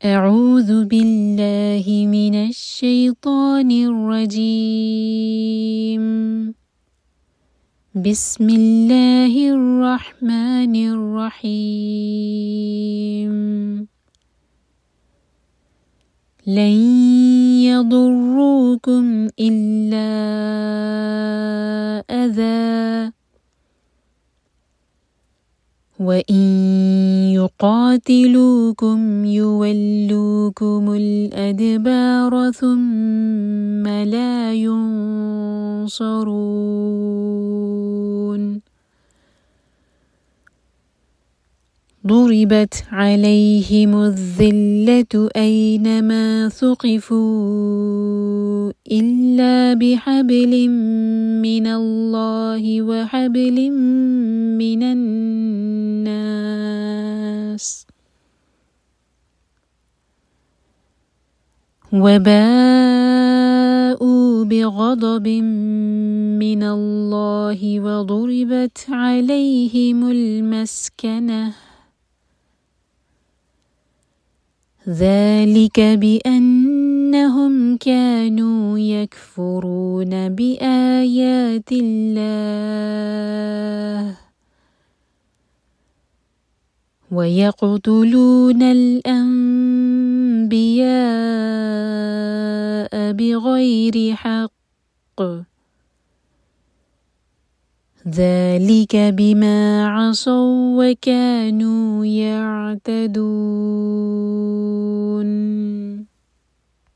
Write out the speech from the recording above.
أعوذ بالله من الشيطان الرجيم. بسم الله الرحمن الرحيم. لن يضروكم إلا أذى، وإن يقاتلوكم يولوكم الأدبار ثم لا ينصرون. ضربت عليهم الذلة أينما ثقفوا إلا بحبل من الله وحبل من الناس، وباءوا بغضب من الله وضربت عليهم المسكنة، ذلك بأنهم كانوا يكفرون بآيات الله ويقتلون الأنبياء بغير حق، ذلك بما عصوا وكانوا يعتدون.